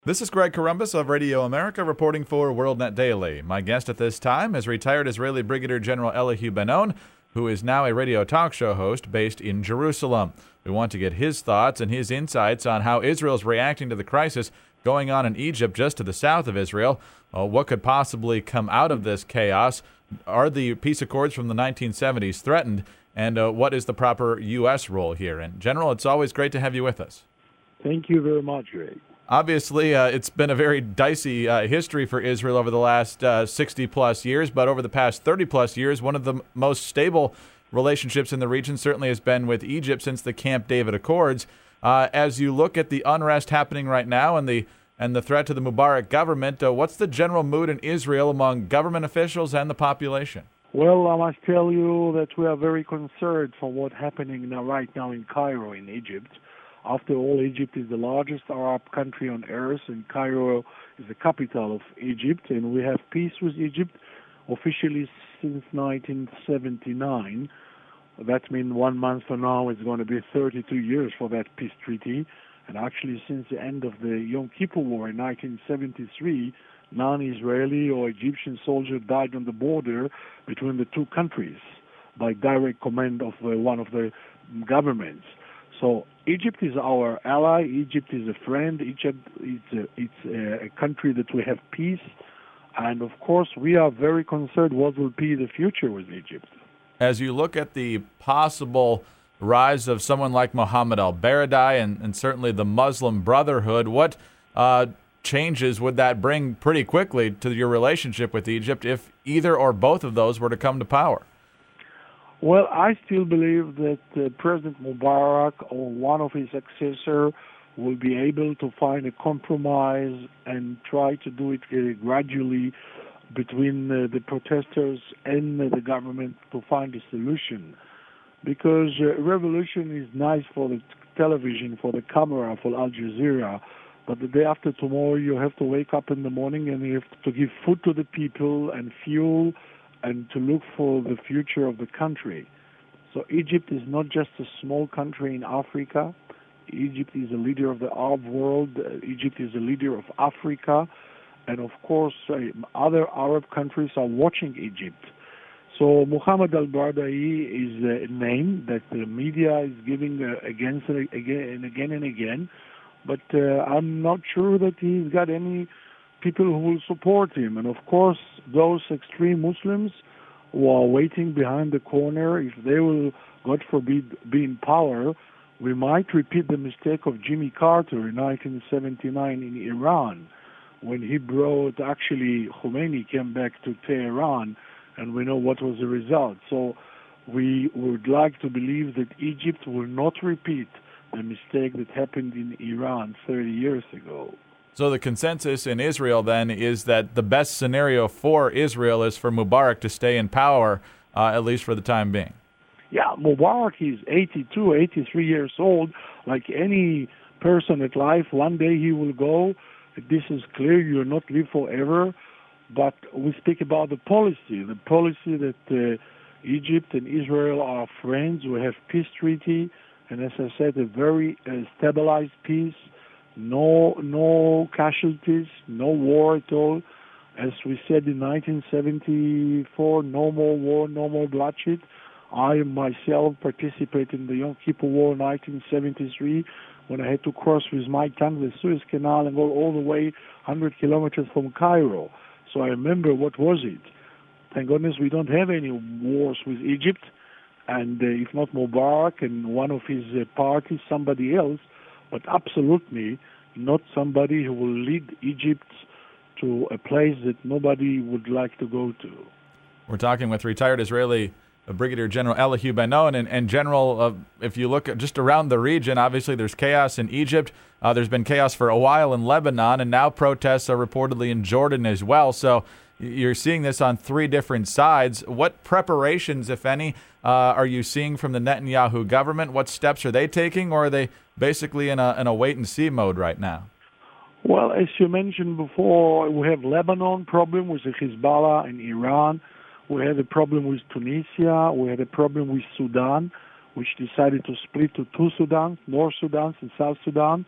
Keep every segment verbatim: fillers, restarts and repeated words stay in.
This is Greg Corombos of Radio America reporting for WorldNet Daily. My guest at this time is retired Israeli Brigadier General Elihu Ben-On, who is now a radio talk show host based in Jerusalem. We want to get his thoughts and his insights on how Israel is reacting to the crisis going on in Egypt just to the south of Israel. Uh, what could possibly come out of this chaos? Are the peace accords from the nineteen seventies threatened? And uh, what is the proper U S role here? And General, it's always great to have you with us. Thank you very much, Greg. Obviously, uh, it's been a very dicey uh, history for Israel over the last uh, sixty-plus years, but over the past thirty-plus years, one of the m- most stable relationships in the region certainly has been with Egypt since the Camp David Accords. Uh, as you look at the unrest happening right now and the and the threat to the Mubarak government, uh, what's the general mood in Israel among government officials and the population? Well, I must tell you that we are very concerned for what's happening now, right now in Cairo, in Egypt. After all, Egypt is the largest Arab country on earth, and Cairo is the capital of Egypt, and we have peace with Egypt officially since nineteen seventy-nine. That means one month from now it's going to be thirty-two years for that peace treaty, and actually since the end of the Yom Kippur War in nineteen seventy-three, non-Israeli or Egyptian soldiers died on the border between the two countries by direct command of uh, one of the governments. So Egypt is our ally. Egypt is a friend. Egypt is a, it's a country that we have peace. And, of course, we are very concerned what will be the future with Egypt. As you look at the possible rise of someone like Mohammed al-Baradei and, and certainly the Muslim Brotherhood, what uh, changes would that bring pretty quickly to your relationship with Egypt if either or both of those were to come to power? Well, I still believe that uh, President Mubarak or one of his successors will be able to find a compromise and try to do it uh, gradually between uh, the protesters and uh, the government to find a solution. Because uh, revolution is nice for the television, for the camera, for Al Jazeera, but the day after tomorrow you have to wake up in the morning and you have to give food to the people and fuel and to look for the future of the country. So Egypt is not just a small country in Africa. Egypt is a leader of the Arab world. Egypt is a leader of Africa. And of course, uh, other Arab countries are watching Egypt. So Mohammed al-Baradei is a name that the media is giving uh, against uh, again and again and again. But uh, I'm not sure that he's got any people who will support him. And of course, those extreme Muslims who are waiting behind the corner, if they will, God forbid, be in power, we might repeat the mistake of Jimmy Carter in nineteen seventy-nine in Iran, when he brought, actually, Khomeini came back to Tehran, and we know what was the result. So we would like to believe that Egypt will not repeat the mistake that happened in Iran thirty years ago. So the consensus in Israel, then, is that the best scenario for Israel is for Mubarak to stay in power, uh, at least for the time being. Yeah, Mubarak is eighty-two, eighty-three years old. Like any person at life, one day he will go. This is clear. You will not live forever. But we speak about the policy, the policy that uh, Egypt and Israel are friends. We have peace treaty, and as I said, a very uh, stabilized peace. No, no casualties, no war at all. As we said in nineteen seventy-four, no more war, no more bloodshed. I myself participated in the Yom Kippur War in nineteen seventy-three when I had to cross with my tank the Suez Canal and go all the way one hundred kilometers from Cairo. So I remember what was it. Thank goodness we don't have any wars with Egypt, and uh, if not Mubarak and one of his uh, parties, somebody else, but absolutely not somebody who will lead Egypt to a place that nobody would like to go to. We're talking with retired Israeli Brigadier General Elihu Ben-On. And, and General, uh, if you look at just around the region, obviously there's chaos in Egypt. Uh, there's been chaos for a while in Lebanon, and now protests are reportedly in Jordan as well. So you're seeing this on three different sides. What preparations, if any, uh, are you seeing from the Netanyahu government? What steps are they taking, or are they basically in a in a wait-and-see mode right now? Well, as you mentioned before, we have Lebanon problem with the Hezbollah and Iran. We had a problem with Tunisia. We had a problem with Sudan, which decided to split to two Sudans, North Sudan and South Sudan.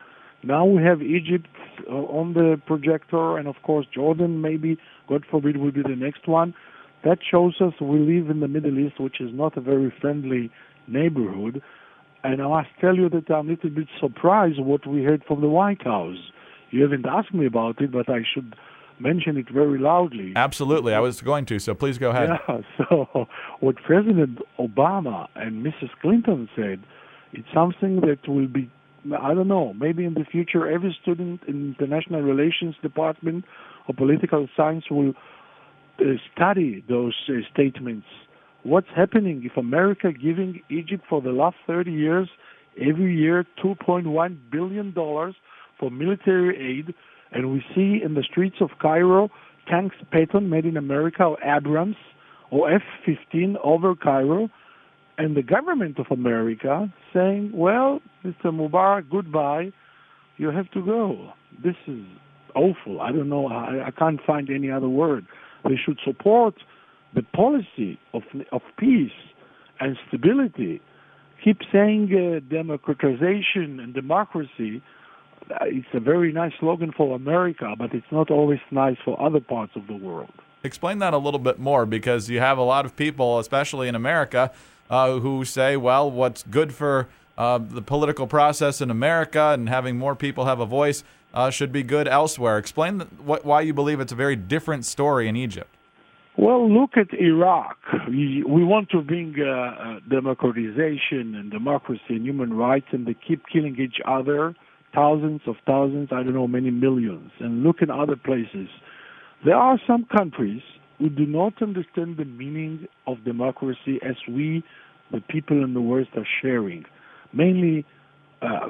Now we have Egypt uh, on the projector, and of course Jordan, maybe, God forbid, will be the next one. That shows us we live in the Middle East, which is not a very friendly neighborhood. And I must tell you that I'm a little bit surprised what we heard from the White House. You haven't asked me about it, but I should mention it very loudly. Absolutely. I was going to, so please go ahead. Yeah, so what President Obama and Missus Clinton said, it's something that will be, I don't know, maybe in the future every student in international relations department or political science will uh, study those uh, statements. What's happening if America giving Egypt for the last thirty years, every year two point one billion dollars for military aid, and we see in the streets of Cairo tanks Patton made in America or Abrams or F fifteen over Cairo, and the government of America saying, well, Mister Mubarak, goodbye, you have to go. This is awful. I don't know. I, I can't find any other word. They should support the policy of of peace and stability. Keep saying uh, democratization and democracy. It's a very nice slogan for America, but it's not always nice for other parts of the world. Explain that a little bit more, because you have a lot of people, especially in America, uh, who say, well, what's good for uh, the political process in America and having more people have a voice uh, should be good elsewhere. Explain the, what, why you believe it's a very different story in Egypt. Well, look at Iraq. We, we want to bring uh, uh, democratization and democracy and human rights, and they keep killing each other, thousands of thousands, I don't know, many millions. And look in other places. There are some countries who do not understand the meaning of democracy as we, the people in the West, are sharing. Mainly uh,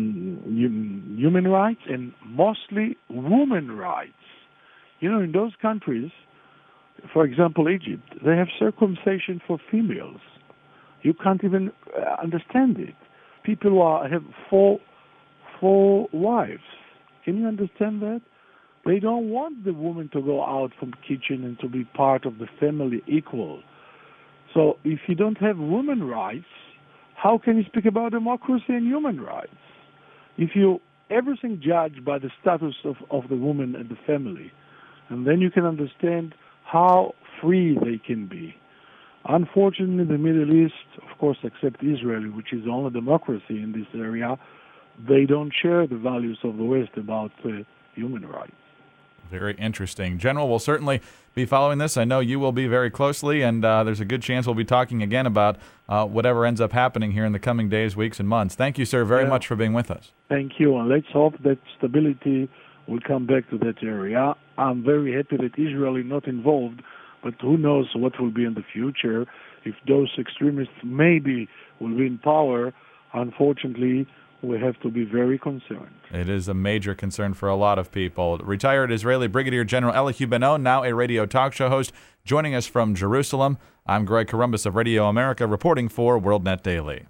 human rights and mostly women rights. You know, in those countries, for example, Egypt, they have circumcision for females. You can't even uh, understand it. People who are, have four, four wives. Can you understand that? They don't want the woman to go out from the kitchen and to be part of the family equal. So if you don't have women rights, how can you speak about democracy and human rights? If you everything judged by the status of, of the woman and the family, and then you can understand how free they can be. Unfortunately, the Middle East, of course, except Israel, which is the only democracy in this area, they don't share the values of the West about uh, human rights. Very interesting. General, we'll certainly be following this. I know you will be very closely, and uh, there's a good chance we'll be talking again about uh, whatever ends up happening here in the coming days, weeks, and months. Thank you, sir, very yeah. much for being with us. Thank you, and let's hope that stability will come back to that area. I'm very happy that Israel is not involved, but who knows what will be in the future. If those extremists maybe will be in power, unfortunately, we have to be very concerned. It is a major concern for a lot of people. Retired Israeli Brigadier General Elihu Ben-On, now a radio talk show host, joining us from Jerusalem. I'm Greg Corombos of Radio America, reporting for WorldNet Daily.